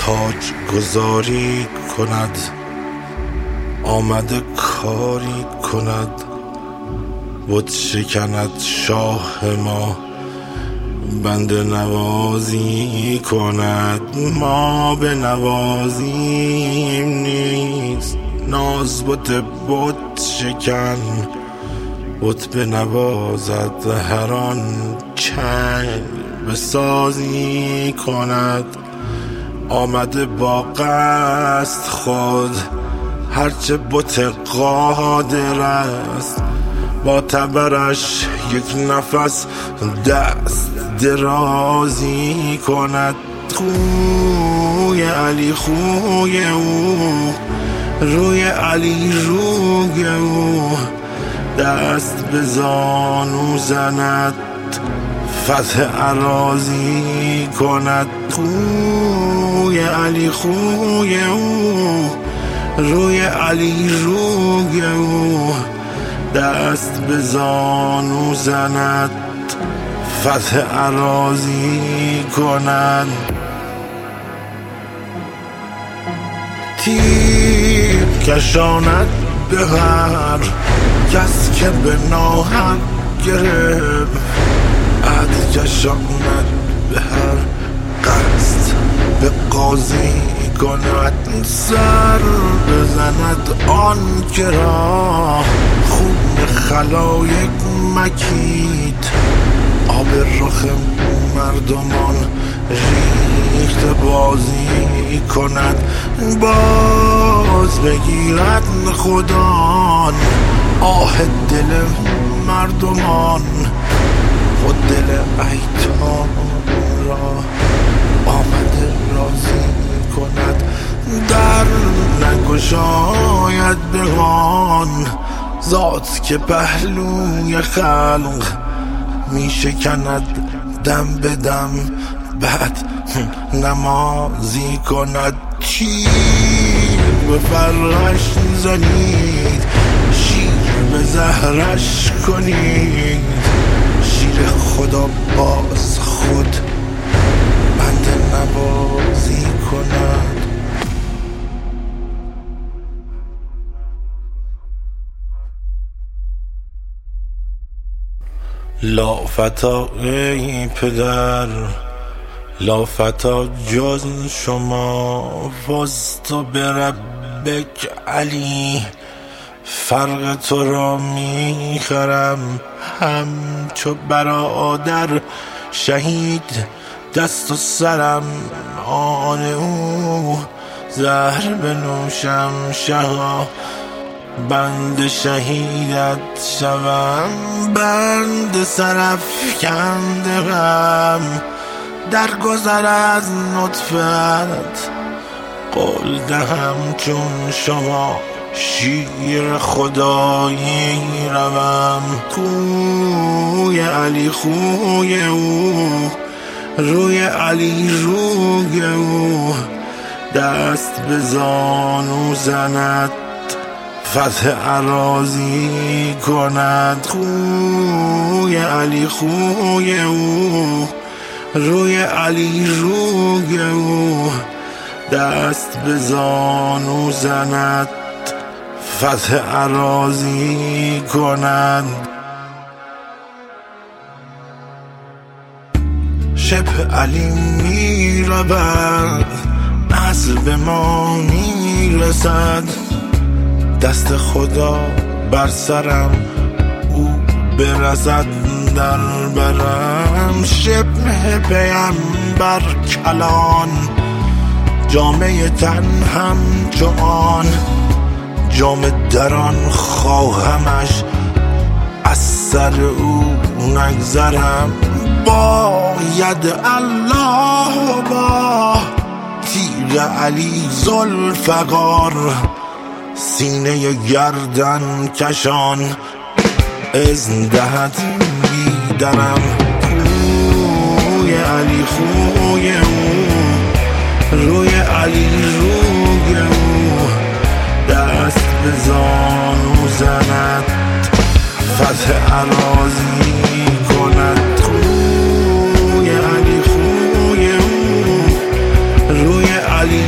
تاج گذاری کند، آمده کاری کند، بت شکند شاه ما، بنده نوازی کند. ما به نوازیم نیست، ناز بت شکن، بت بنوازد هر آن چنگ بسازی کند. آمده با قصد خود، هرچه بت قادر است، با تبرش یک نفس دست درازی کند. خوی علی خوی او، روی علی روی او، دست به زانو زند، فتح اراضی کند. خوی علی خوی او، روی علی روی او، دست به زانو زند، فتح اراضی کند. تیر کشاند به هر کس که به ناحق گرفت، عهد کشاند به هر قصد به قاضی کند. سر بزند آن که را خون خلایق مکید، آب رخ مردمان ریخت بازی کند. باز بگیرد خدا آه دل مردمان، خود دل ایتام را آمده راضی کند. در نگشاید به آن ذات که پهلوی خلق می شکند دم به دم، بعد نمازی کند. تیر به فرش زنید، شیر به زهرش کنید، شیر خدا باز خود بنده نوازی کند. لافتا ای پدر، لافتا جز شما، فزت بربک علی، فرق تو را میخرم همچو برادر شهید. دست و سرم آن او، زهر بنوشم شها، بند شهیدت شوم، بند سرافکنده غم. در گذر از نطفت قول دهم چون شما، شیر خدایی روم. خوی علی خوی او، روی علی روی او، دست به زانو زند، فتح اراضی کند. خوی علی خوی او، روی علی روی او، دست به زانو زند، فتح اراضی کند. شبه علی می رود، نسل به ما می رسد، دست خدا بر سرم او برسد در برم. شبه پیمبر کلان، جامعه تن همچون جام دران خواهمش، از سر او نگذرم. باید الله با تیر علی ذوالفقار، سینه گردن کشان اذن دهد بیدرم. خوی علی خوی او، روی علی روی او، دست به زانو زند، فتح اراضی کند. خوی علی خوی او، روی علی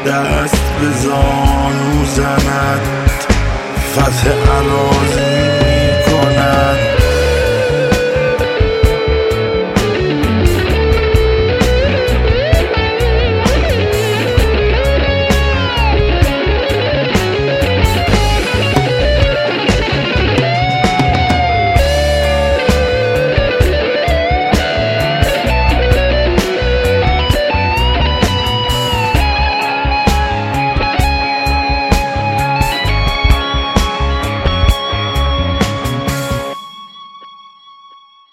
دست به زانو زند فتح اراضی می کند